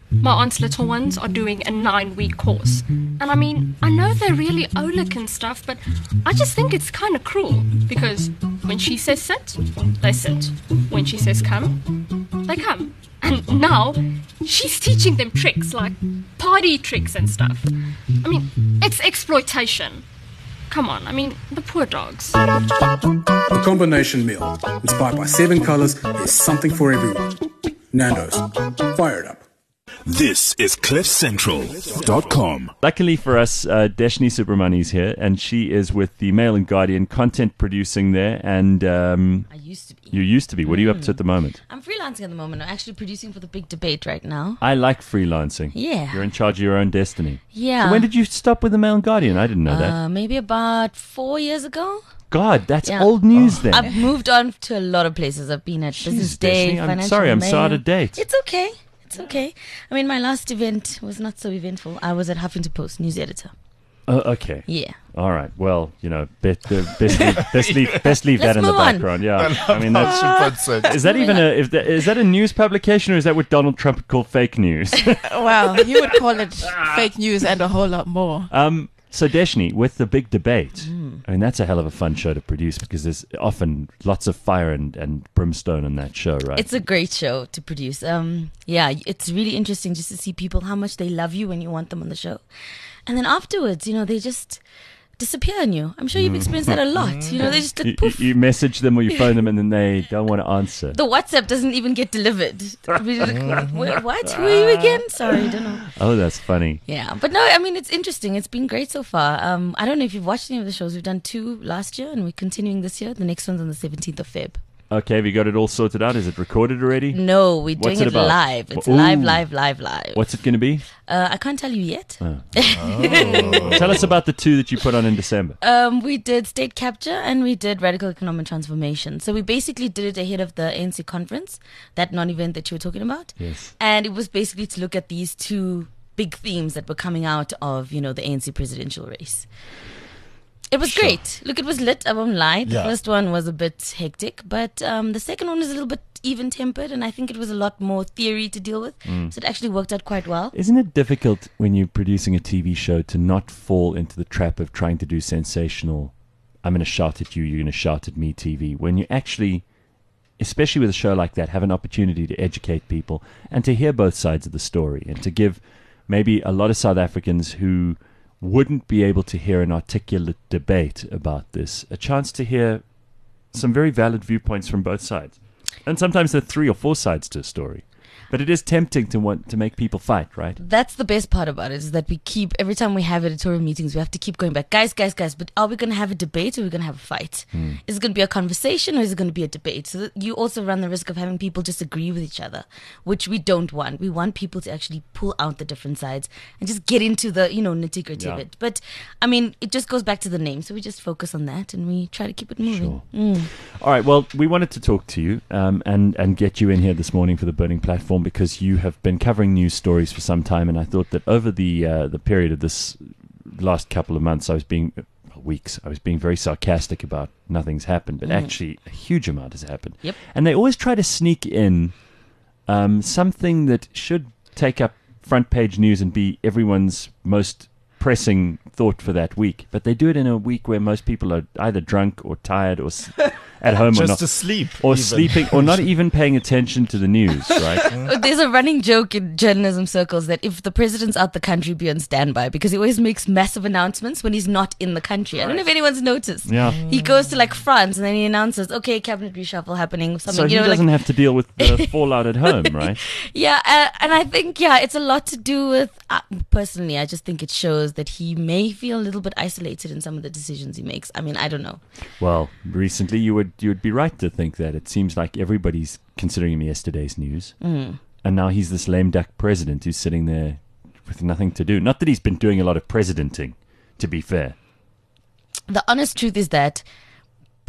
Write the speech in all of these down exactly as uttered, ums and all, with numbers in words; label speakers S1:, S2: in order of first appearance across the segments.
S1: my aunt's little ones are doing a nine-week course. And I mean, I know they're really Oleg and stuff, but I just think it's kind of cruel. Because when she says sit, they sit. When she says come, they come. And now, she's teaching them tricks, like party tricks and stuff. I mean, it's exploitation. Come on, I mean, the poor dogs.
S2: The combination meal, inspired by seven colours, there's something for everyone. Nando's, fire it up.
S3: This is cliff central dot com.
S4: Luckily for us, uh, Deshni Subramani is here, and she is with the Mail and Guardian, content producing there. And um,
S5: I used to be.
S4: You used to be. What are you up to at the moment?
S5: I'm freelancing at the moment. I'm actually producing for the big debate right now.
S4: I like freelancing.
S5: Yeah.
S4: You're in charge of your own destiny.
S5: Yeah.
S4: So when did you stop with the Mail and Guardian? I didn't know that.
S5: Uh, maybe about four years ago.
S4: God, that's
S5: Yeah.
S4: old news then.
S5: I've moved on to a lot of places. I've been at
S4: Jeez,
S5: Business Day,
S4: Deshni, I'm
S5: Financial
S4: sorry, I'm
S5: Mail.
S4: so out of date.
S5: It's okay. It's okay. I mean, my last event was not so eventful. I was at Huffington Post, news editor.
S4: Oh, okay.
S5: Yeah.
S4: All right. Well, you know, best, uh, best leave, best leave, best leave that
S5: Let's
S4: in the
S5: move on.
S4: background. Yeah. I mean, that's, is that even a if that, is that a news publication, or is that what Donald Trump would call fake news?
S6: Well, he would call it fake news and a whole lot more.
S4: Um. So Deshni, with the big debate,
S5: Mm.
S4: I mean, that's a hell of a fun show to produce because there's often lots of fire and, and brimstone on that show, right?
S5: It's a great show to produce. Um, yeah, it's really interesting just to see people, how much they love you when you want them on the show. And then afterwards, you know, they just disappear on you. I'm sure you've experienced that a lot. You know, they just
S4: you,
S5: like poof.
S4: you message them or you phone them and then they don't want to answer.
S5: The WhatsApp doesn't even get delivered. We're like, "Wait, what? Who are you again? Sorry, don't know.
S4: Oh, that's funny.
S5: Yeah, but no, I mean, it's interesting. It's been great so far. Um, I don't know if you've watched any of the shows. We've done two last year and we're continuing this year. The next one's on the seventeenth of February.
S4: Okay, have you got it all sorted out? Is it recorded already?
S5: No, we're doing
S4: What's it
S5: it,
S4: about?
S5: live. It's
S4: Ooh.
S5: live, live, live, live.
S4: What's it going to be?
S5: Uh, I can't tell you yet.
S4: Oh. Tell us about the two that you put on in December.
S5: Um, we did state capture and we did radical economic transformation. So we basically did it ahead of the A N C conference, that non-event that you were talking about.
S4: Yes.
S5: And it was basically to look at these two big themes that were coming out of, you know, the A N C presidential race. It was
S4: Sure.
S5: great. Look, it was lit. I won't lie. The
S7: Yeah.
S5: first one was a bit hectic, but um, the second one was a little bit even-tempered, and I think it was a lot more theory to deal with.
S4: Mm.
S5: So it actually worked out quite well.
S4: Isn't it difficult when you're producing a T V show to not fall into the trap of trying to do sensational, I'm going to shout at you, you're going to shout at me T V, when you actually, especially with a show like that, have an opportunity to educate people and to hear both sides of the story and to give maybe a lot of South Africans who wouldn't be able to hear an articulate debate about this a chance to hear some very valid viewpoints from both sides. And sometimes there are three or four sides to a story. But it is tempting to want to make people fight, right?
S5: That's the best part about it, is that we keep, every time we have editorial meetings, we have to keep going back. Guys, guys, guys, but are we going to have a debate or are we going to have a fight?
S4: Hmm.
S5: Is it going to be a conversation or is it going to be a debate? So that you also run the risk of having people disagree with each other, which we don't want. We want people to actually pull out the different sides and just get into the, you know, nitty-gritty
S4: Yeah.
S5: of it. But, I mean, it just goes back to the name. So we just focus on that and we try to keep it moving.
S4: Sure.
S5: Mm.
S4: All right, well, we wanted to talk to you um, and, and get you in here this morning for the Burning Platform because you have been covering news stories for some time, and I thought that over the uh, the period of this last couple of months, I was being uh, weeks, I was being very sarcastic about nothing's happened, but
S5: Mm.
S4: actually a huge amount has happened.
S5: Yep.
S4: And they always try to sneak in um, something that should take up front page news and be everyone's most pressing thought for that week, but they do it in a week where most people are either drunk or tired or s- at home or
S7: Just
S4: not,
S7: asleep.
S4: or
S7: even.
S4: sleeping or not even paying attention to the news, right?
S5: There's a running joke in journalism circles that if the president's out the country, be on standby, because he always makes massive announcements when he's not in the country. I don't know if anyone's noticed.
S4: Yeah.
S5: He goes to like France and then he announces, okay, cabinet reshuffle happening. Something,
S4: So he
S5: you know,
S4: doesn't
S5: like,
S4: have to deal with the fallout at home, right?
S5: yeah, uh, and I think yeah, it's a lot to do with. Uh, personally, I just think it shows that he may feel a little bit isolated in some of the decisions he makes. I mean, I don't know.
S4: Well, recently you would you would be right to think that. It seems like everybody's considering him yesterday's news,
S5: Mm.
S4: and now he's this lame duck president who's sitting there with nothing to do. Not that he's been doing a lot of presidenting, to be fair.
S5: The honest truth is that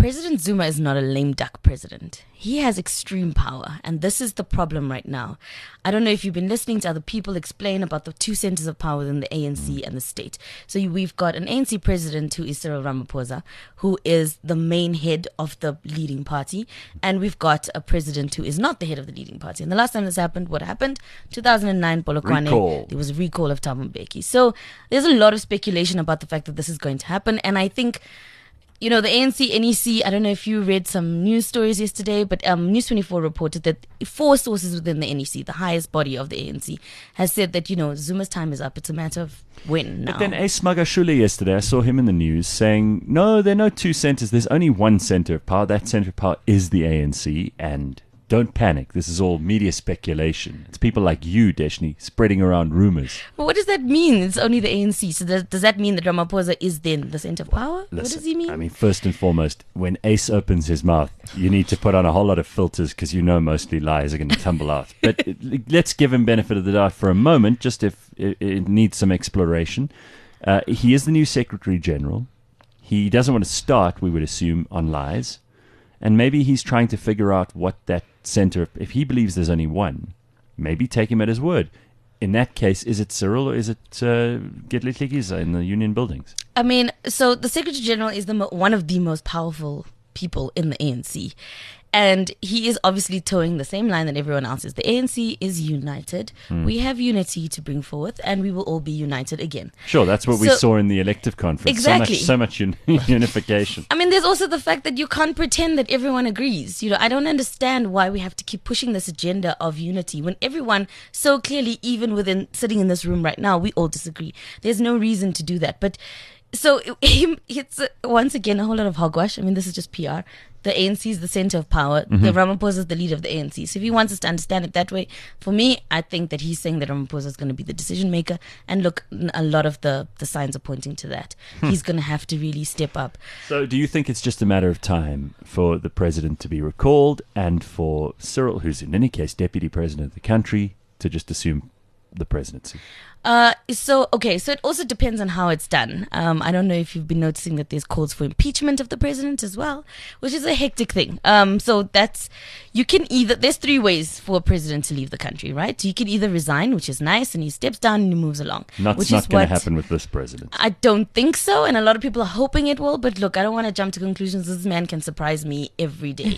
S5: President Zuma is not a lame duck president. He has extreme power, and this is the problem right now. I don't know if you've been listening to other people explain about the two centers of power within the A N C and the state. So you, we've got an A N C president who is Cyril Ramaphosa, who is the main head of the leading party, and we've got a president who is not the head of the leading party. And the last time this happened, what happened? two thousand nine, Polokwane,
S4: Recall.
S5: there was a recall of Thabo Mbeki. So there's a lot of speculation about the fact that this is going to happen, and I think, you know, the A N C, N E C, I don't know if you read some news stories yesterday, but um, News twenty-four reported that four sources within the N E C, the highest body of the A N C, has said that, you know, Zuma's time is up. It's a matter of when now.
S4: But then Ace Magashule yesterday, I saw him in the news saying, no, there are no two centers. There's only one center of power. That center of power is the A N C, and don't panic. This is all media speculation. It's people like you, Deshni, spreading around rumors.
S5: But what does that mean? It's only the A N C. So does, does that mean that Ramaphosa is then the center of power?
S4: Listen,
S5: what does he mean?
S4: I mean, first and foremost, when Ace opens his mouth, you need to put on a whole lot of filters because you know mostly lies are going to tumble out. But it, let's give him benefit of the doubt for a moment, just if it, it needs some exploration. Uh, he is the new Secretary General. He doesn't want to start, we would assume, on lies. And maybe he's trying to figure out what that center, if he believes there's only one, maybe take him at his word. In that case, is it Cyril or is it uh, Gedle Tlikiza in the Union Buildings?
S5: I mean, so the Secretary General is the mo- one of the most powerful people in the A N C. And he is obviously towing the same line that everyone else is. The A N C is united.
S4: Hmm.
S5: We have unity to bring forth, and we will all be united again.
S4: Sure, that's what we
S5: So-
S4: saw in the elective conference.
S5: Exactly.
S4: So much, so much un- unification.
S5: I mean, there's also the fact that you can't pretend that everyone agrees. You know, I don't understand why we have to keep pushing this agenda of unity when everyone so clearly, even within sitting in this room right now, we all disagree. There's no reason to do that. But so it, it's uh, once again a whole lot of hogwash. I mean, this is just P R. The A N C is the center of power.
S4: Mm-hmm.
S5: The Ramaphosa is the leader of the A N C. So if he wants us to understand it that way, for me, I think that he's saying that Ramaphosa is going to be the decision maker. And look, n- a lot of the, the signs are pointing to that.
S4: Hmm.
S5: He's going to have to really step up.
S4: So do you think it's just a matter of time for the president to be recalled and for Cyril, who's in any case deputy president of the country, to just assume the presidency?
S5: Uh, so, okay, so it also depends on how it's done. Um, I don't know if you've been noticing that there's calls for impeachment of the president as well, which is a hectic thing. Um, so that's, you can either, there's three ways for a president to leave the country, right? You can either resign, which is nice, and he steps down and he moves along.
S4: Not,
S5: which
S4: not
S5: is
S4: going
S5: what
S4: to happen with this president.
S5: I don't think so, and a lot of people are hoping it will, but look, I don't want to jump to conclusions. This man can surprise me every day.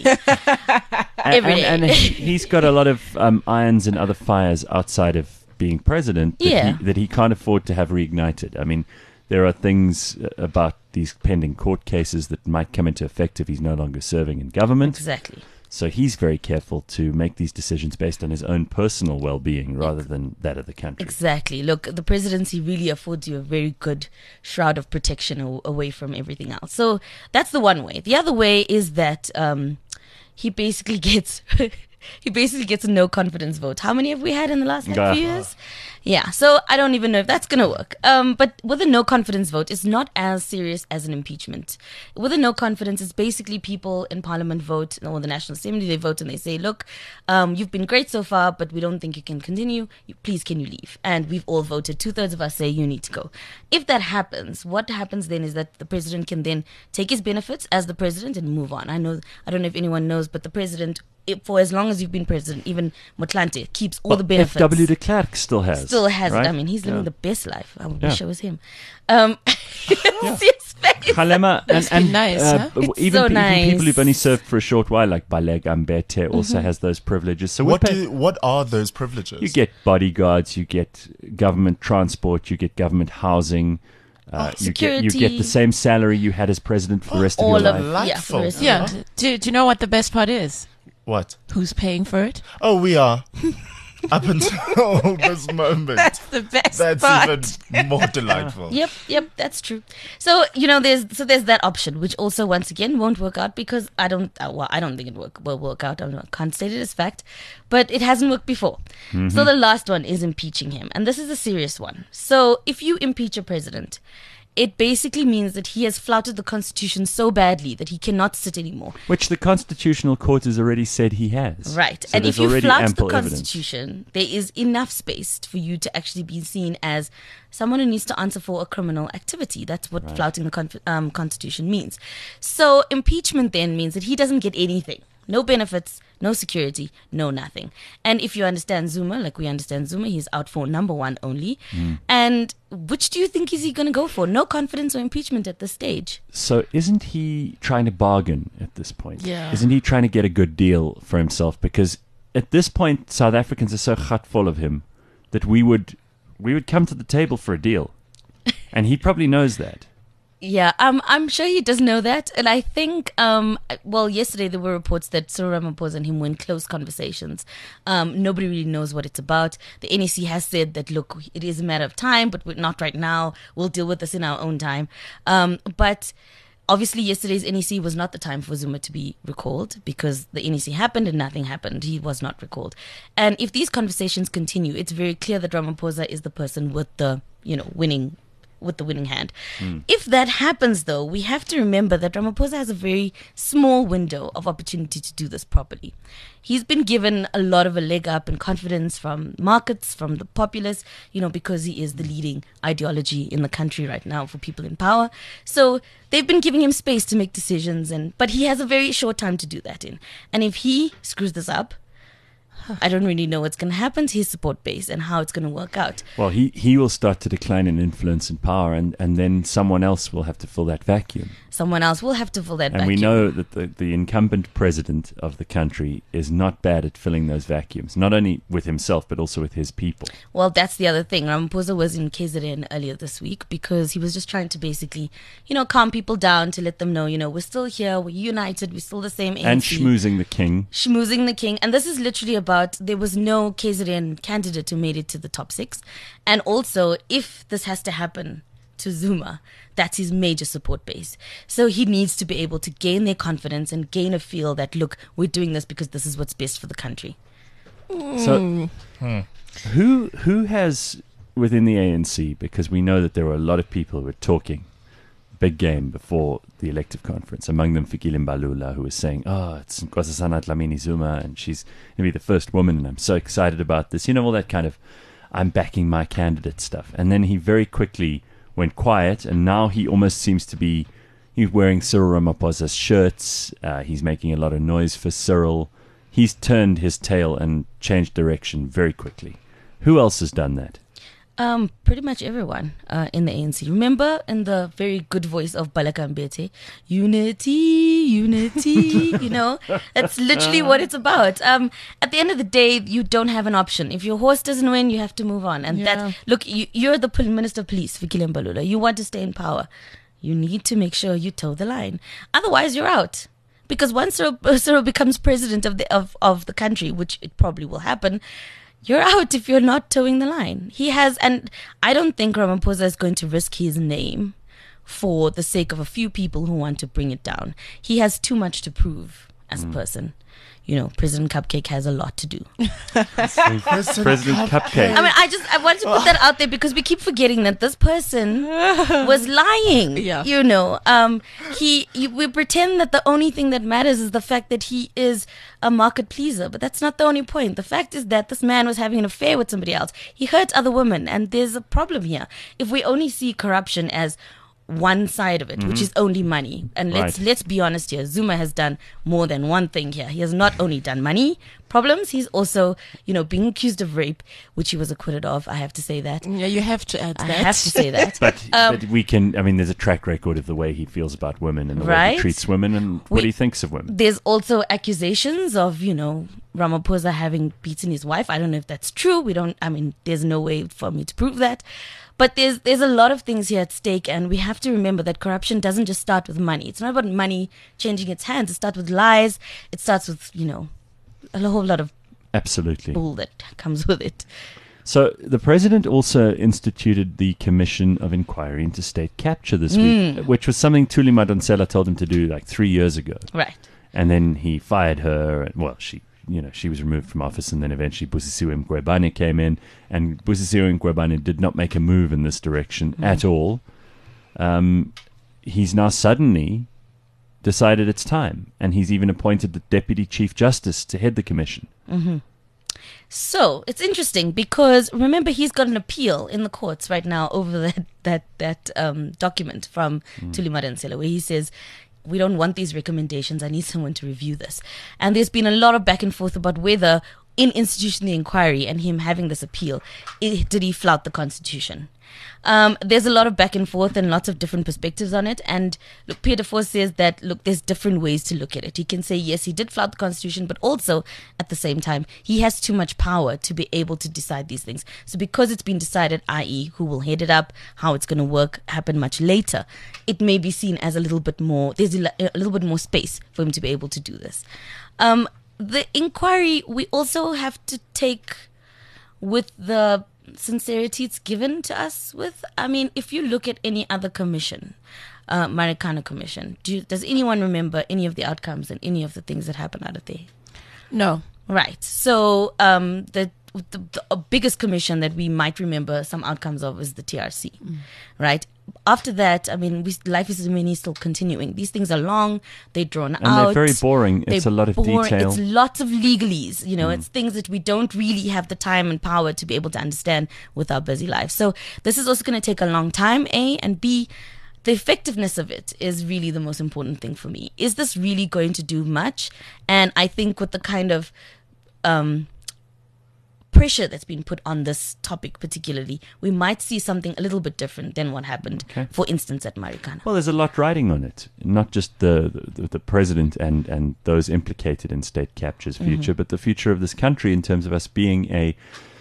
S5: every
S4: and,
S5: day.
S4: and, and he, he's got a lot of um, irons and other fires outside of being president that,
S5: Yeah.
S4: he, that he can't afford to have reignited. I mean, there are things uh, about these pending court cases that might come into effect if he's no longer serving in government.
S5: Exactly.
S4: So he's very careful to make these decisions based on his own personal well-being rather than that of the country.
S5: Exactly. Look, the presidency really affords you a very good shroud of protection a- away from everything else. So that's the one way. The other way is that um, he basically gets he basically gets a no confidence vote. How many have we had in the last like,
S4: Ah.
S5: few years? Yeah. So I don't even know if that's gonna work. Um, but with a no confidence vote, it's not as serious as an impeachment. With a no confidence, it's basically people in Parliament vote or the National Assembly. They vote and they say, "Look, um, you've been great so far, but we don't think you can continue. You, please, can you leave?" And we've all voted. Two thirds of us say you need to go. If that happens, what happens then is that the president can then take his benefits as the president and move on. I know. I don't know if anyone knows, but the president, it, for as long as you've been president, even Motlanthe keeps all
S4: Well,
S5: the benefits.
S4: F W de Klerk still has.
S5: Still has
S4: right?
S5: it. I mean, he's living
S4: Yeah.
S5: the best life. I
S4: Yeah.
S5: wish I was him. Um, see his face.
S4: Kgalema, and,
S6: Must be
S4: and
S6: nice,
S4: uh,
S6: huh?
S4: b-
S5: It's
S4: even,
S5: so
S4: pe- even people
S5: nice.
S4: who've only served for a short while, like Balek Ambete, also has those privileges. So
S7: What
S4: we pay-
S7: do what are those privileges?
S4: you get bodyguards, you get government transport, you get government housing, uh,
S5: Oh,
S4: you get you get
S5: security.
S4: the same salary you had as president for the rest of
S5: All
S4: your
S5: of-
S4: life.
S5: yeah, for the rest of
S6: Yeah.
S7: Huh?
S6: Do, do you know what the best part is?
S7: What?
S6: Who's paying for it?
S7: Oh, we are. Up until this moment.
S6: That's the best
S7: That's
S6: part.
S7: even more delightful.
S5: Yep, yep, that's true. So you know, there's so there's that option, which also once again won't work out because I don't. Uh, well, I don't think it work will work out. I don't know, can't state it as fact, but it hasn't worked before. So the last one is impeaching him, and this is a serious one. So if you impeach a president, it basically means that he has flouted the Constitution so badly that he cannot sit anymore.
S4: Which the Constitutional Court has already said he has.
S5: Right.
S4: So
S5: And if
S4: there's
S5: you
S4: already
S5: flout the
S4: ample evidence.
S5: Constitution, there is enough space for you to actually be seen as someone who needs to answer for a criminal activity. That's what flouting the con- um, Constitution means. So impeachment then means that he doesn't get anything. No benefits, no security, no nothing. And if you understand Zuma, like we understand Zuma, he's out for number one only.
S4: Mm.
S5: And which do you think is he going to go for? No confidence or impeachment at this stage.
S4: So isn't he trying to bargain at this point?
S6: Yeah.
S4: Isn't he trying to get a good deal for himself? Because at this point, South Africans are so full of him that we would we would come to the table for a deal. And he probably knows that.
S5: Yeah, um, I'm sure he does know that. And I think, um, well, yesterday there were reports that Cyril Ramaphosa and him were in close conversations. Um, nobody really knows what it's about. The N E C has said that, look, it is a matter of time, but we're not right now. We'll deal with this in our own time. Um, but obviously yesterday's N E C was not the time for Zuma to be recalled because the N E C happened and nothing happened. He was not recalled. And if these conversations continue, it's very clear that Ramaphosa is the person with the, you know, winning with the winning hand. Mm. If that happens, though, we have to remember that Ramaphosa has a very small window of opportunity to do this properly. He's been given a lot of a leg up and confidence from markets, from the populace, you know, because he is the leading ideology in the country right now for people in power. So they've been giving him space to make decisions, and but he has a very short time to do that in. And if he screws this up, I don't really know what's going to happen to his support base and how it's going to work out.
S4: Well, he, he will start to decline in influence and power, and, and then someone else will have to fill that vacuum.
S5: Someone else will have to fill that
S4: and
S5: vacuum.
S4: we know that the, the incumbent president of the country is not bad at filling those vacuums, not only with himself, but also with his people.
S5: Well, that's the other thing. Ramaphosa was in K Z N earlier this week because he was just trying to basically, you know, calm people down to let them know, you know, we're still here, we're united, we're still the same A N C.
S4: And schmoozing the king.
S5: Schmoozing the king. And this is literally about, there was no K Z N candidate who made it to the top six. And also, if this has to happen to Zuma, that's his major support base. So he needs to be able to gain their confidence and gain a feel that, look, we're doing this because this is what's best for the country.
S4: So, hmm. who who has within the A N C, because we know that there were a lot of people who were talking big game before the elective conference, among them Fikile Mbalula, who was saying, oh, it's Nkosazana Dlamini Zuma, and she's going to be the first woman, and I'm so excited about this. You know, all that kind of, I'm backing my candidate stuff. And then he very quickly went quiet, and now he almost seems to be, he's wearing Cyril Ramaphosa's shirts, uh, he's making a lot of noise for Cyril. He's turned his tail and changed direction very quickly. Who else has done that?
S5: Um, pretty much everyone uh, in the A N C. Remember in the very good voice of Baleka Mbete, unity, unity, you know, that's literally what it's about. Um, at the end of the day, you don't have an option. If your horse doesn't win, you have to move on. And
S6: Yeah.
S5: that, look, you, you're the pol- Minister of Police, Fikile Mbalula. You want to stay in power. You need to make sure you toe the line. Otherwise, you're out. Because once Cyril, Cyril becomes president of the of, of the country, which it probably will happen, you're out if you're not towing the line. He has, and I don't think Ramaphosa is going to risk his name for the sake of a few people who want to bring it down. He has too much to prove as a person. You know, President Cupcake has a lot to do.
S4: President Cupcake.
S5: I mean, I just, I wanted to put that out there because we keep forgetting that this person was lying.
S6: Yeah.
S5: You know, um, he, you, we pretend that the only thing that matters is the fact that he is a market pleaser, but that's not the only point. The fact is that this man was having an affair with somebody else. He hurt other women, and there's a problem here. If we only see corruption as one side of it, mm-hmm. which is only money. And let's
S4: Right.
S5: let's be honest here. Zuma has done more than one thing here. He has not only done money problems, he's also, you know, being accused of rape, which he was acquitted of. I have to say that.
S6: Yeah, you have to add
S5: I
S6: that.
S5: have to say that.
S4: But,
S5: Um,
S4: but we can, I mean, there's a track record of the way he feels about women and the way
S5: Right.
S4: he treats women and what
S5: We-
S4: he thinks of women.
S5: There's also accusations of, you know, Ramaphosa having beaten his wife. I don't know if that's true. We don't, I mean, there's no way for me to prove that. But there's there's a lot of things here at stake, and we have to remember that corruption doesn't just start with money. It's not about money changing its hands. It starts with lies. It starts with, you know, a whole lot of
S4: Absolutely.
S5: bull that comes with it.
S4: So the president also instituted the Commission of Inquiry into State Capture this
S5: Mm.
S4: week, which was something Thuli Madonsela told him to do like three years ago.
S5: Right.
S4: And then he fired her, and well, she, you know, she was removed from office, and then eventually Busisiwe Mgwebane came in, and Busisiwe Mgwebane did not make a move in this direction
S5: Mm.
S4: at all. um, he's now suddenly decided it's time, and he's even appointed the Deputy Chief Justice to head the commission.
S5: Mm-hmm. So it's interesting because remember he's got an appeal in the courts right now over that that that um, document from mm. Thuli Madonsela where he says, we don't want these recommendations. I need someone to review this. And there's been a lot of back and forth about whether in institution the inquiry and him having this appeal, it, did he flout the Constitution? Um, there's a lot of back and forth and lots of different perspectives on it. And look, Peter Force says that, look, there's different ways to look at it. He can say, yes, he did flout the Constitution, but also at the same time, he has too much power to be able to decide these things. So because it's been decided, that is who will head it up, how it's going to work, happen much later, it may be seen as a little bit more, there's a, a little bit more space for him to be able to do this. Um, the inquiry, we also have to take with the sincerity it's given to us with. I mean, if you look at any other commission, uh, Marikana Commission, do you, does anyone remember any of the outcomes and any of the things that happened out of there?
S6: No.
S5: Right. So um, the, the, the biggest commission that we might remember some outcomes of is the T R C, mm. right? After that, I mean, we, life is many still continuing. These things are long, they're drawn
S4: and
S5: out.
S4: And they're very boring. It's
S5: they're
S4: a lot of
S5: boring.
S4: detail.
S5: It's lots of legalese, you know,
S4: Mm.
S5: it's things that we don't really have the time and power to be able to understand with our busy lives. So this is also going to take a long time, A, and B, the effectiveness of it is really the most important thing for me. Is this really going to do much? And I think with the kind of um, pressure that's been put on this topic particularly, we might see something a little bit different than what happened,
S4: okay.
S5: for instance, at Marikana.
S4: Well, there's a lot riding on it. Not just the the, the president and, and those implicated in state capture's future, mm-hmm. but the future of this country in terms of us being a,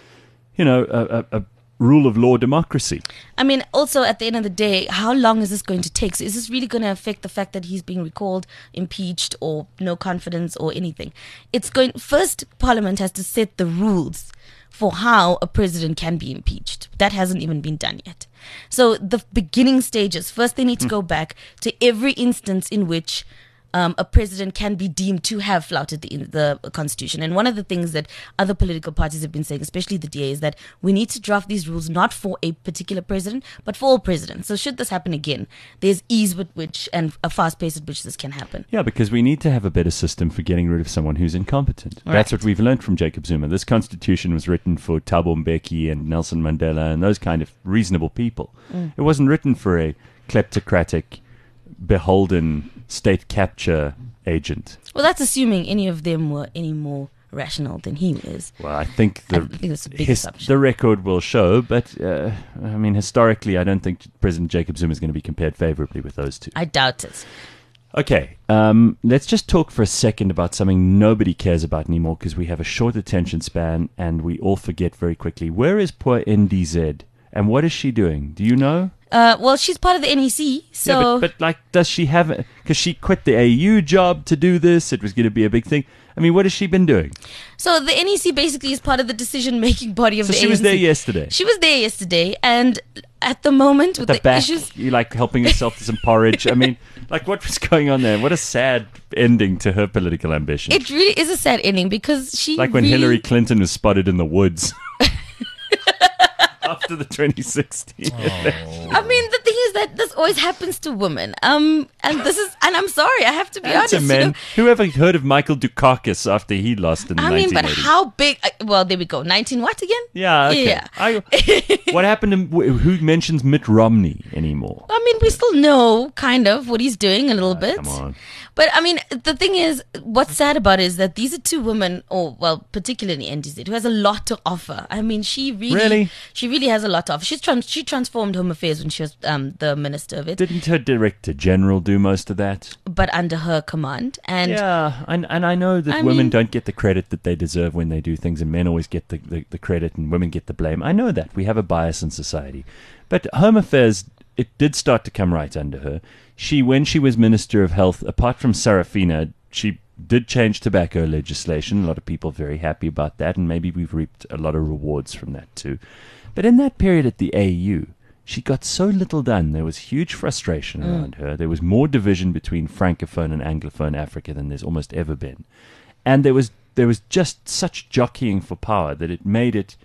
S4: you know, a, a, a rule of law democracy.
S5: I mean, also at the end of the day, how long is this going to take? So is this really going to affect the fact that he's being recalled, impeached, or no confidence or anything? It's going, first, Parliament has to set the rules for how a president can be impeached. That hasn't even been done yet. So the beginning stages, first they need to go back to every instance in which Um, a president can be deemed to have flouted the, the Constitution. And one of the things that other political parties have been saying, especially the D A, is that we need to draft these rules not for a particular president, but for all presidents. So should this happen again, there's ease with which and a fast pace at which this can happen.
S4: Yeah, because we need to have a better system for getting rid of someone who's incompetent.
S5: Right.
S4: That's what we've learned from Jacob Zuma. This Constitution was written for Thabo Mbeki and Nelson Mandela and those kind of reasonable people. Mm. It wasn't written for a kleptocratic, beholden state capture agent.
S5: Well, that's assuming any of them were any more rational than he is.
S4: Well, I think the
S5: I think that's a big
S4: his,
S5: assumption.
S4: the record will show, but uh, I mean, historically, I don't think President Jacob Zuma is going to be compared favorably with those two.
S5: I doubt it.
S4: Okay, um, let's just talk for a second about something nobody cares about anymore because we have a short attention span and we all forget very quickly. Where is poor N D Z and what is she doing? Do you know?
S5: Uh, well, she's part of the N E C, so...
S4: Yeah, but, but like, does she have... Because she quit the A U job to do this. It was going to be a big thing. I mean, what has she been doing?
S5: So the N E C basically is part of the decision-making body of
S4: so
S5: the
S4: she
S5: A N C.
S4: was there yesterday?
S5: She was there yesterday, and at the moment, with
S4: the,
S5: the,
S4: back,
S5: issues...
S4: you like helping herself to some porridge. I mean, like, what was going on there? What a sad ending to her political ambition.
S5: It really is a sad ending, because she
S4: Like when
S5: really...
S4: Hillary Clinton was spotted in the woods. After the twenty sixteen.
S5: Oh. I mean, the thing is that this always happens to women. Um, and this is, and I'm sorry, I have to be
S4: And
S5: honest.
S4: to men.
S5: You know,
S4: Who ever heard of Michael Dukakis after he lost in the
S5: I mean,
S4: nineteen
S5: but
S4: eighties?
S5: how big? Uh, well, there we go. nineteen what again?
S4: Yeah, okay.
S5: Yeah.
S4: I, what happened to, who mentions Mitt Romney anymore?
S5: I mean, we still know kind of what he's doing a little
S4: Oh,
S5: bit.
S4: come on.
S5: But I mean, the thing is, what's sad about it is that these are two women, or well, particularly N D Z, who has a lot to offer. I mean, she really,
S4: Really?
S5: she really has a lot to offer. She's trans- she transformed Home Affairs when she was um, the minister of it,
S4: Didn't her director general do most of that?
S5: but under her command. And
S4: Yeah, and, and I know that
S5: I
S4: women
S5: mean-
S4: don't get the credit that they deserve when they do things, and men always get the, the, the credit and women get the blame. I know that. We have a bias in society. But Home Affairs, it did start to come right under her. She, when she was Minister of Health, apart from Sarafina, she did change tobacco legislation. A lot of people are very happy about that, and maybe we've reaped a lot of rewards from that too. But in that period at the A U, she got so little done. There was huge frustration
S5: Mm.
S4: around her. There was more division between Francophone and Anglophone Africa than there's almost ever been. And there was there was just such jockeying for power that it made it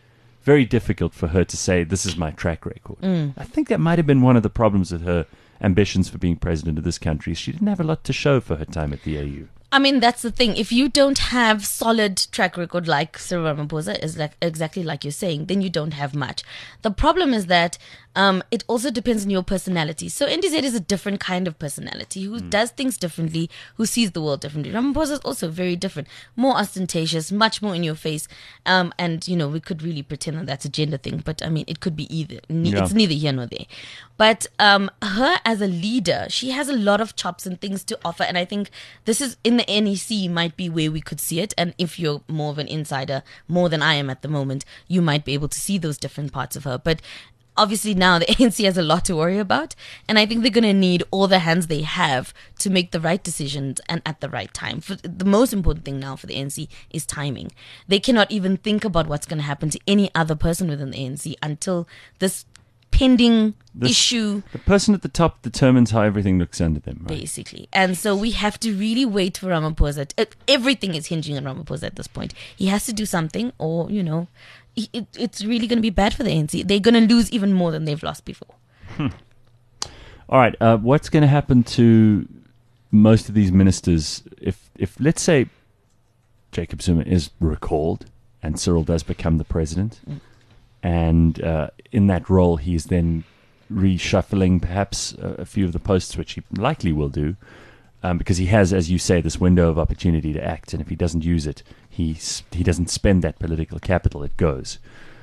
S4: very difficult for her to say, this is my track record. I think that might have been one of the problems with her ambitions for being president of this country. She didn't have a lot to show for her time at the A U.
S5: I mean, that's the thing. If you don't have solid track record like Cyril Ramaphosa, is like exactly like you're saying, then you don't have much. The problem is that um, it also depends on your personality. So N D Z is a different kind of personality who mm. does things differently, who sees the world differently. Ramaphosa is also very different, more ostentatious, much more in your face. Um, and, you know, we could really pretend that that's a gender thing, but I mean, it could be either. Ne-
S4: yeah.
S5: It's neither here nor there. But um, her as a leader, she has a lot of chops and things to offer. And I think this is in the N E C might be where we could see it. And if you're more of an insider, more than I am at the moment, you might be able to see those different parts of her. But obviously now the A N C has a lot to worry about. And I think they're going to need all the hands they have to make the right decisions and at the right time. For the most important thing now for the A N C is timing. They cannot even think about what's going to happen to any other person within the A N C until this pending
S4: This-
S5: issue,
S4: The person at the top determines how everything looks under them, right?
S5: basically. And so we have to really wait for Ramaphosa. To, uh, everything is hinging on Ramaphosa at this point. He has to do something, or, you know, it, it, it's really going to be bad for the A N C. They're going to lose even more than they've lost before.
S4: All right, uh, what's going to happen to most of these ministers if, if, let's say, Jacob Zuma is recalled and Cyril does become the president,
S5: Mm.
S4: and uh, in that role he's then reshuffling perhaps a, a few of the posts, which he likely will do, um, because he has, as you say, this window of opportunity to act, and if he doesn't use it, he s- he doesn't spend that political capital, it goes.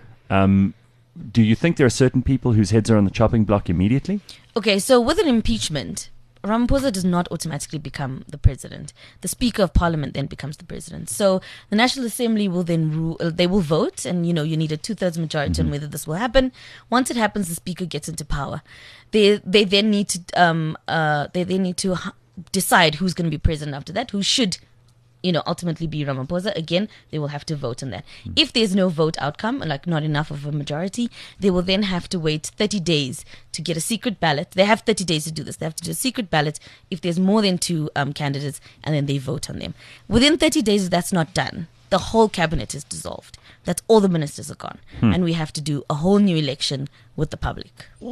S4: Um, do you think there are certain people whose heads are on the chopping block immediately?
S5: Okay, so with an impeachment, Ramaphosa does not automatically become the president. The Speaker of Parliament then becomes the president. So the National Assembly will then rule, uh, they will vote, and you know, you need a two-thirds majority on whether this will happen. Once it happens, the Speaker gets into power. They they then need to um uh they they need to h- decide who's going to be president after that, who should, you know, ultimately be Ramaphosa. Again, they will have to vote on that. If there's no vote outcome, like not enough of a majority, they will then have to wait thirty days to get a secret ballot. They have thirty days to do this. They have to do a secret ballot if there's more than two um, candidates, and then they vote on them. Within thirty days, if that's not done, the whole cabinet is dissolved. That's all the ministers are gone. And we have to do a whole new election with the public.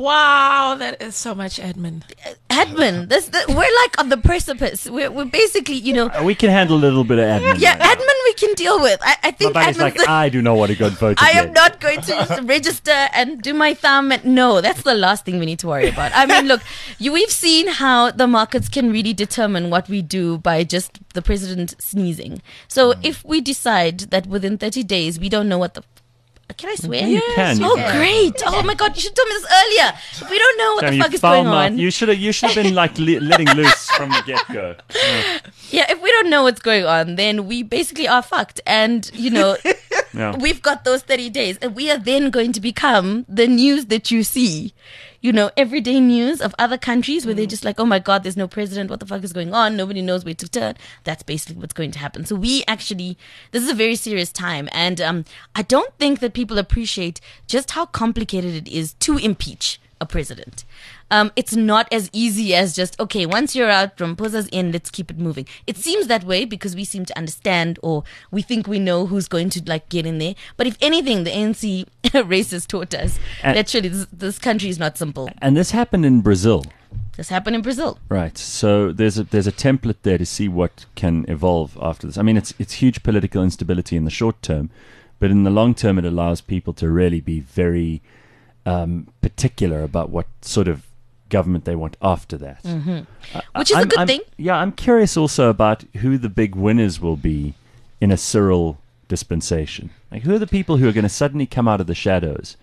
S6: Wow, that is so much admin.
S5: Admin, this, the, we're like on the precipice. We're, we're basically, you know,
S4: Uh, we can handle a little bit of admin.
S5: yeah,
S4: right now.
S5: admin we can deal with. I, I think
S4: Babani's
S5: admin's
S4: like, I do not want to go and vote
S5: I
S4: again.
S5: am not going to register and do my thumb. And, no, that's the last thing we need to worry about. I mean, look, you, we've seen how the markets can really determine what we do by just the president sneezing. So if we decide that within thirty days we don't know what the can I swear?
S4: You can. you
S5: Oh,
S4: can.
S5: great! Oh my God, you should tell me this earlier. If we don't know what
S4: Damn,
S5: the
S4: you
S5: fuck is
S4: foul
S5: going
S4: mouth.
S5: on,
S4: You should have. You should have been like le- letting loose from the get go.
S5: yeah, if we don't know what's going on, then we basically are fucked. And you know,
S4: Yeah.
S5: we've got those thirty days, and we are then going to become the news that you see. You know, everyday news of other countries where they're just like, oh my God, there's no president. What the fuck is going on? Nobody knows where to turn. That's basically what's going to happen. So we actually, this is a very serious time. And um, I don't think that people appreciate just how complicated it is to impeach a president. Um, it's not as easy as just, okay, once you're out, Ramaphosa's in, let's keep it moving. It seems that way because we seem to understand, or we think we know who's going to like get in there. But if anything, the A N C racists taught us
S4: And-
S5: that surely this, this country is not simple.
S4: And this happened in Brazil,
S5: This happened in Brazil.
S4: right? So there's a there's a template there to see what can evolve after this. I mean, it's it's huge political instability in the short term, but in the long term, it allows people to really be very um, particular about what sort of government they want after that.
S5: Which is a
S4: I'm-
S5: good
S4: I'm-
S5: thing.
S4: Yeah, I'm curious also about who the big winners will be in a Cyril dispensation. Like, who are the people who are going to suddenly come out of the shadows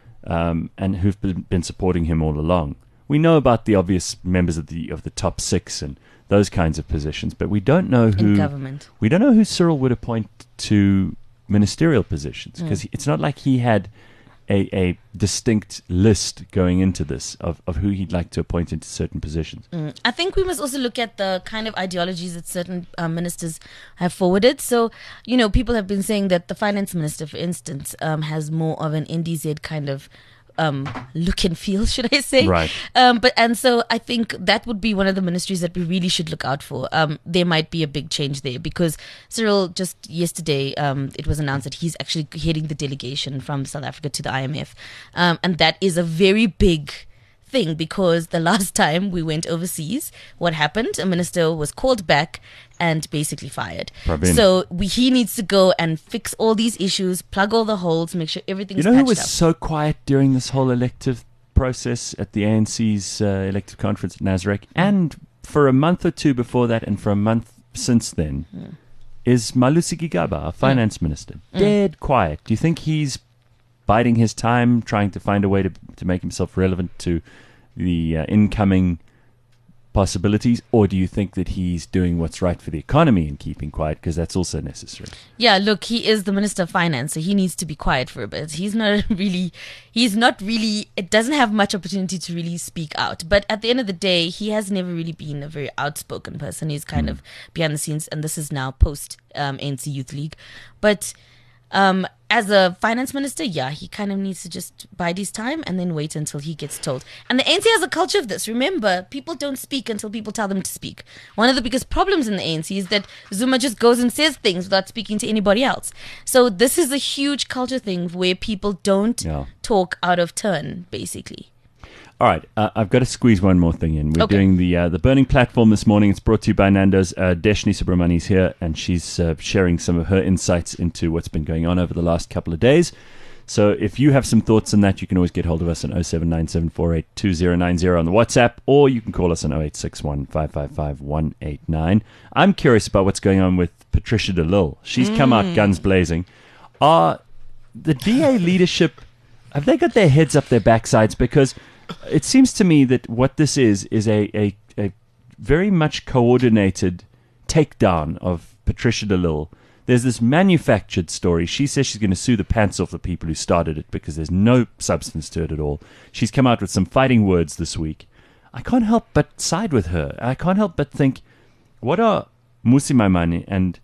S4: um, and who've been, been supporting him all along? We know about the obvious members of the of the top six and those kinds of positions, but we don't know who
S5: In government.
S4: we don't know who Cyril would appoint to ministerial positions, because it's not like he had a, a distinct list going into this of, of who he'd like to appoint into certain positions.
S5: I think we must also look at the kind of ideologies that certain uh, ministers have forwarded. So, you know, people have been saying that the finance minister, for instance, um, has more of an N D Z kind of um, look and feel, should I say?
S4: Right.
S5: Um, but and so I think that would be one of the ministries that we really should look out for. Um, there might be a big change there because Cyril just yesterday um, it was announced that he's actually heading the delegation from South Africa to the I M F, um, and that is a very big thing because the last time we went overseas, what happened? A minister was called back and basically fired.
S4: Praveen.
S5: So we, he needs to go and fix all these issues, plug all the holes, make sure everything's
S4: You know who
S5: patched
S4: was
S5: up.
S4: so quiet during this whole elective process at the A N C's uh, elective conference at Nasrec, and for a month or two before that, and for a month since then,
S5: Mm.
S4: is Malusi Gigaba, our finance minister.
S5: Mm.
S4: Dead quiet. Do you think he's biding his time, trying to find a way to to make himself relevant to the uh, incoming possibilities, or do you think that he's doing what's right for the economy and keeping quiet, because that's also necessary?
S5: Yeah, look, he is the Minister of Finance, so he needs to be quiet for a bit. He's not really, he's not really, it doesn't have much opportunity to really speak out. But at the end of the day, he has never really been a very outspoken person. He's kind of behind the scenes, and this is now post um, A N C Youth League. But um, as a finance minister, yeah, he kind of needs to just bide his time and then wait until he gets told. And the A N C has a culture of this. Remember, people don't speak until people tell them to speak. One of the biggest problems in the A N C is that Zuma just goes and says things without speaking to anybody else. So this is a huge culture thing where people don't
S4: Yeah.
S5: talk out of turn, basically.
S4: All right, uh, I've got to squeeze one more thing in. We're
S5: Okay.
S4: doing the uh, the Burning Platform this morning. It's brought to you by Nando's. Uh, Deshni Subramani's here, and she's uh, sharing some of her insights into what's been going on over the last couple of days. So if you have some thoughts on that, you can always get hold of us on oh seven nine seven four eight two oh nine oh on the WhatsApp, or you can call us on oh eight six one five five five one eight nine. I'm curious about what's going on with Patricia de Lille. She's come out guns blazing. Are the D A leadership, have they got their heads up their backsides? Because it seems to me that what this is is a, a, a very much coordinated takedown of Patricia de Lille. There's this manufactured story. She says she's going to sue the pants off the people who started it because there's no substance to it at all. She's come out with some fighting words this week. I can't help but side with her. I can't help but think, what are Musi Maimane and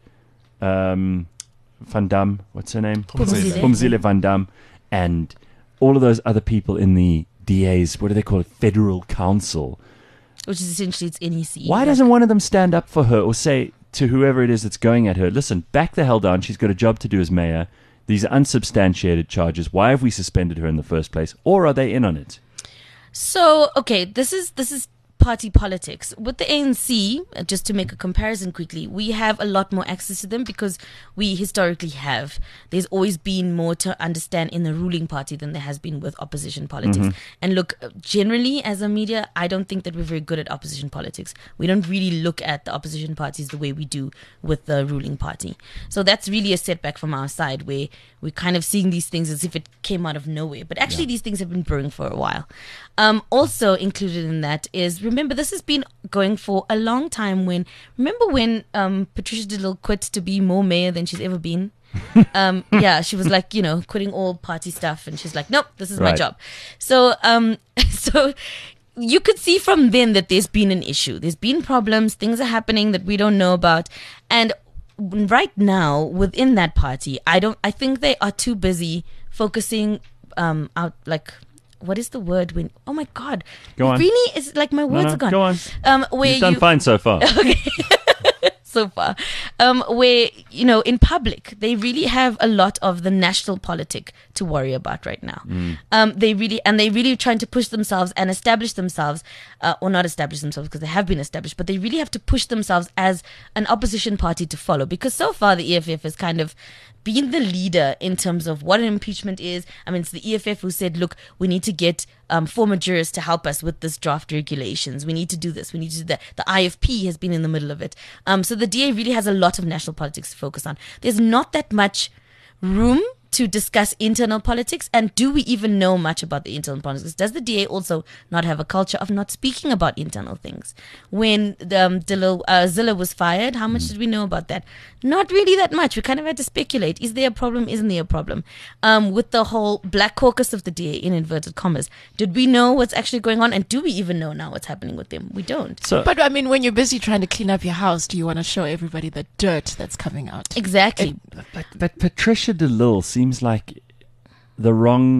S4: um, Van Dam, what's her name?
S5: Phumzile.
S4: Phumzile Van Dam, and all of those other people in the D A's, what do they call it, Federal Council.
S5: Which is essentially its N E C.
S4: Why
S5: Like-
S4: doesn't one of them stand up for her or say to whoever it is that's going at her, listen, back the hell down, she's got a job to do as mayor. These are unsubstantiated charges. Why have we suspended her in the first place? Or are they in on it?
S5: So, okay, this is this is party politics. With the A N C, uh, just to make a comparison quickly, we have a lot more access to them because we historically have. There's always been more to understand in the ruling party than there has been with opposition politics. And look, uh, generally as a media, I don't think that we're very good at opposition politics. We don't really look at the opposition parties the way we do with the ruling party. So that's really a setback from our side where we're kind of seeing these things as if it came out of nowhere. But actually these things have been brewing for a while. Um, also included in that is, remember, this has been going for a long time. When remember when um, Patricia de Lille quit to be more mayor than she's ever been? um, yeah, she was like, you know, quitting all party stuff, and she's like, nope, this is my
S4: Right.
S5: job. So, um, so you could see from then that there's been an issue. There's been problems. Things are happening that we don't know about, and right now within that party, I don't. I think they are too busy focusing um, out like. What is the word when? Oh my God!
S4: Go on.
S5: Really, it's like my
S4: No,
S5: words
S4: no,
S5: are gone.
S4: go on.
S5: Um, where
S4: You've done
S5: you
S4: fine so far.
S5: so far, um, where you know in public they really have a lot of the national politic to worry about right now. Um, they really and they really trying to push themselves and establish themselves, uh, or not establish themselves because they have been established, but they really have to push themselves as an opposition party to follow. Because so far the E F F has kind of been the leader in terms of what an impeachment is. I mean, it's the E F F who said, look, we need to get um, former jurists to help us with this draft regulations. We need to do this. We need to do that. The I F P has been in the middle of it. Um, so the D A really has a lot of national politics to focus on. There's not that much room to discuss internal politics. And do we even know much about the internal politics? Does the D A also not have a culture of not speaking about internal things? When the, um, Dilo, uh, Zilla was fired, how much did we know about that? Not really that much. We kind of had to speculate. Is there a problem? Isn't there a problem? Um, with the whole Black Caucus of the D A, in inverted commas, did we know what's actually going on? And do we even know now what's happening with them? We don't.
S4: So,
S6: But I mean, when you're busy trying to clean up your house, do you want to show everybody the dirt that's coming out?
S5: Exactly.
S4: but, but Patricia de Lille seems like the wrong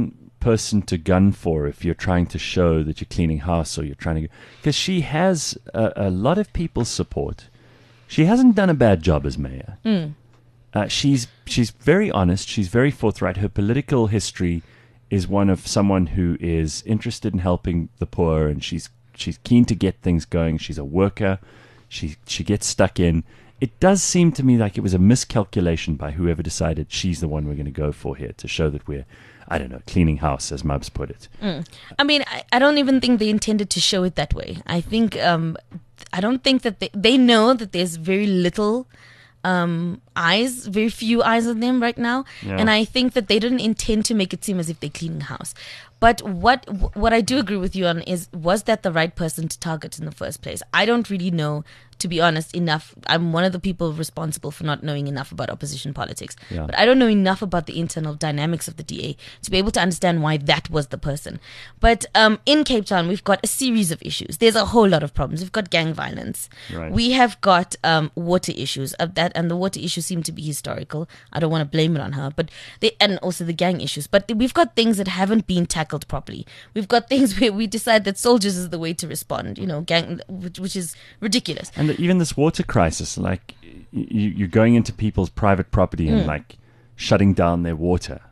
S4: person to gun for if you're trying to show that you're cleaning house or you're trying to, because she has a, a lot of people's support. She hasn't done a bad job as mayor.
S5: Mm.
S4: Uh, she's she's very honest. She's very forthright. Her political history is one of someone who is interested in helping the poor, and she's she's keen to get things going. She's a worker. She she gets stuck in. It does seem to me like it was a miscalculation by whoever decided she's the one we're going to go for here to show that we're, I don't know, cleaning house, as Mubs put it.
S5: Mm. I mean, I, I don't even think they intended to show it that way. I think, um, I don't think that they, they know that there's very little um, eyes, very few eyes on them right now.
S4: Yeah.
S5: And I think that they didn't intend to make it seem as if they're cleaning house. But what what I do agree with you on is, was that the right person to target in the first place? I don't really know, to be honest, enough. I'm one of the people responsible for not knowing enough about opposition politics.
S4: Yeah.
S5: But I don't know enough about the internal dynamics of the D A to be able to understand why that was the person. But um, in Cape Town, we've got a series of issues. There's a whole lot of problems. We've got gang violence.
S4: Right.
S5: We have got um, water issues of that, and the water issues seem to be historical. I don't want to blame it on her, but they, and also the gang issues. But we've got things that haven't been tackled properly. We've got things where we decide that soldiers is the way to respond. You know, gang, which, which is ridiculous.
S4: And the, even this water crisis, like you, you're going into people's private property and
S5: Mm.
S4: like shutting down their water.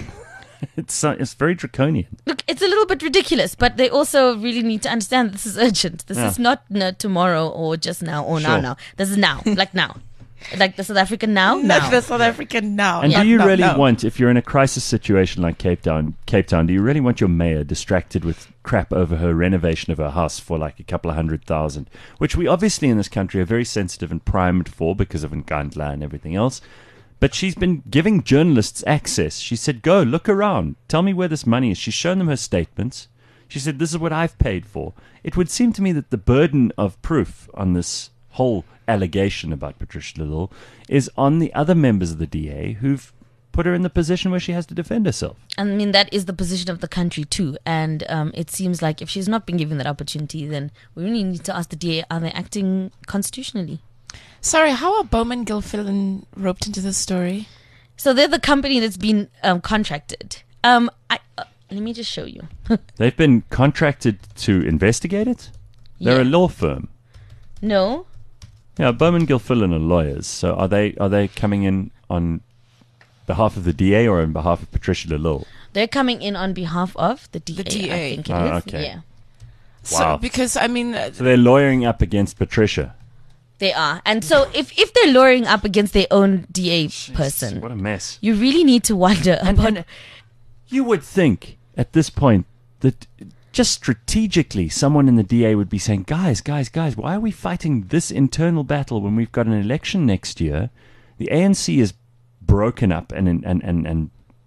S4: it's uh, it's very draconian.
S5: Look, it's a little bit ridiculous, but they also really need to understand this is urgent. This
S4: Yeah.
S5: is not no, tomorrow or just now or now
S4: Sure.
S5: now. This is now, like now. Like the South African now?
S6: Like
S5: Now.
S6: the South African now.
S4: And
S6: Yeah,
S4: do you
S6: no,
S4: really
S6: no.
S4: want, if you're in a crisis situation like Cape Town, Cape Town, do you really want your mayor distracted with crap over her renovation of her house for like a couple of hundred thousand, which we obviously in this country are very sensitive and primed for because of Nkandla and everything else. But she's been giving journalists access. She said, go, look around. Tell me where this money is. She's shown them her statements. She said, this is what I've paid for. It would seem to me that the burden of proof on this whole allegation about Patricia Little is on the other members of the D A who've put her in the position where she has to defend herself.
S5: I mean, that is the position of the country too. And um, it seems like if she's not been given that opportunity, then we really need to ask the D A, are they acting constitutionally?
S6: Sorry, how are Bowman Gilfillan roped into this story?
S5: So they're the company that's been um, contracted. Um, I, uh, let me just show you.
S4: They've been contracted to investigate it. They're a
S5: Yeah.
S4: law firm.
S5: No.
S4: Yeah, Bowman Gilfillan are lawyers. So are they are they coming in on behalf of the D A or on behalf of Patricia Little?
S5: They're coming in on behalf of the D A,
S6: The D A.
S5: I think it is.
S4: Ah, okay.
S5: Yeah,
S6: So,
S4: Wow.
S6: because, I mean, uh,
S4: So they're lawyering up against Patricia.
S5: they are. And so if, if they're lawyering up against their own D A person,
S4: What a mess.
S5: you really need to wonder about...
S4: You would think at this point that just strategically someone in the D A would be saying, guys, guys, guys, why are we fighting this internal battle when we've got an election next year? The A N C is broken up and in, and, and, and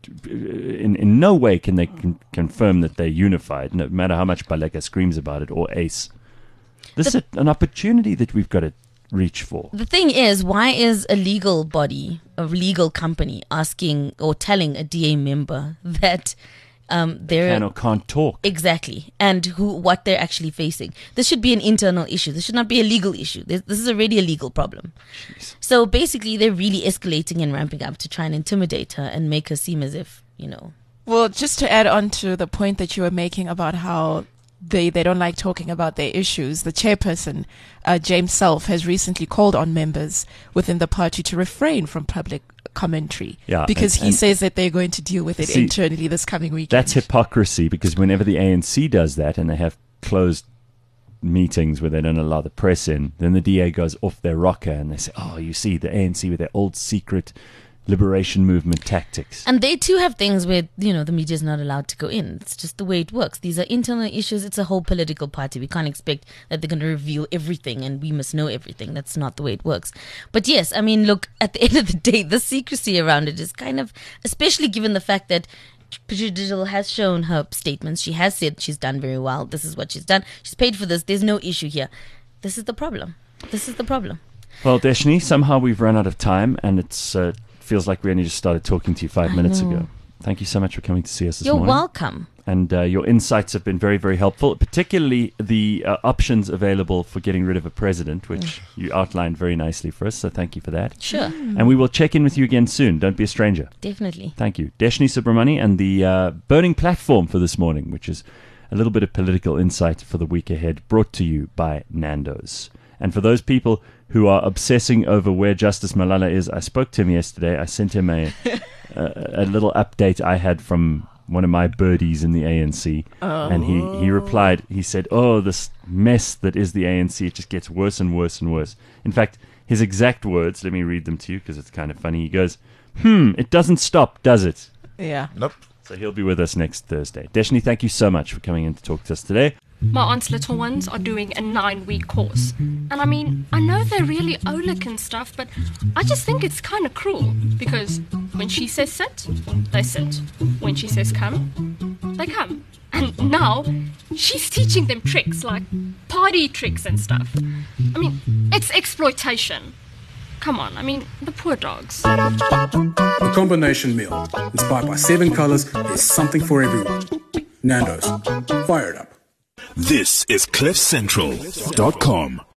S4: in, in no way can they con- confirm that they're unified, no matter how much Baleka screams about it or Ace. This is a, an opportunity that we've got to reach for.
S5: The thing is, why is a legal body, a legal company, asking or telling a D A member that um, they're
S4: Can or can't talk.
S5: exactly and who what they're actually facing? This should be an internal issue. This should not be a legal issue. This, this is already a legal problem.
S4: Jeez.
S5: So basically, they're really escalating and ramping up to try and intimidate her and make her seem as if, you know.
S6: well, just to add on to the point that you were making about how they, they don't like talking about their issues, the chairperson, uh, James Self, has recently called on members within the party to refrain from public commentary
S4: Yeah,
S6: because
S4: and-
S6: he
S4: and-
S6: says that they're going to deal with it
S4: See,
S6: internally this coming weekend.
S4: That's hypocrisy, because whenever the A N C does that and they have closed meetings where they don't allow the press in, then the D A goes off their rocker and they say, oh, you see, the A N C with their old secret liberation movement tactics.
S5: And they too have things where, you know, the media is not allowed to go in. It's just the way it works. These are internal issues. It's a whole political party. We can't expect that they're going to reveal everything and we must know everything. That's not the way it works. But yes, I mean, look, at the end of the day, the secrecy around it is kind of, especially given the fact that Patricia Digital has shown her statements. She has said she's done very well. This is what she's done. She's paid for this. There's no issue here. This is the problem. This is the problem.
S4: Well, Deshni, somehow we've run out of time and it's uh, feels like we only just started talking to you five
S5: I
S4: minutes
S5: know.
S4: ago. Thank you so much for coming to see us this
S5: You're
S4: morning.
S5: welcome.
S4: And uh, your insights have been very, very helpful, particularly the uh, options available for getting rid of a president, which you outlined very nicely for us. So thank you for that.
S5: Sure.
S4: And we will check in with you again soon. Don't be a stranger.
S5: Definitely.
S4: Thank you. Deshni Subramani and the uh, burning platform for this morning, which is a little bit of political insight for the week ahead, brought to you by Nando's. And for those people who are obsessing over where Justice Malala is, I spoke to him yesterday. I sent him a, a, a little update I had from one of my birdies in the A N C. Oh. And he, he replied, he said, oh, this mess that is the A N C, it just gets worse and worse and worse. In fact, his exact words, let me read them to you because it's kind of funny. He goes, hmm, it doesn't stop, does it?
S6: Yeah.
S7: Nope.
S4: So he'll be with us next Thursday. Deshni, thank you so much for coming in to talk to us today.
S1: My aunt's little ones are doing a nine-week course. And I mean, I know they're really Olic and stuff, but I just think it's kind of cruel. Because when she says sit, they sit. When she says come, they come. And now, she's teaching them tricks, like party tricks and stuff. I mean, it's exploitation. Come on, I mean, the poor dogs.
S2: The combination meal, inspired by seven colors, there's something for everyone. Nando's, fire it up.
S3: This is cliff central dot com.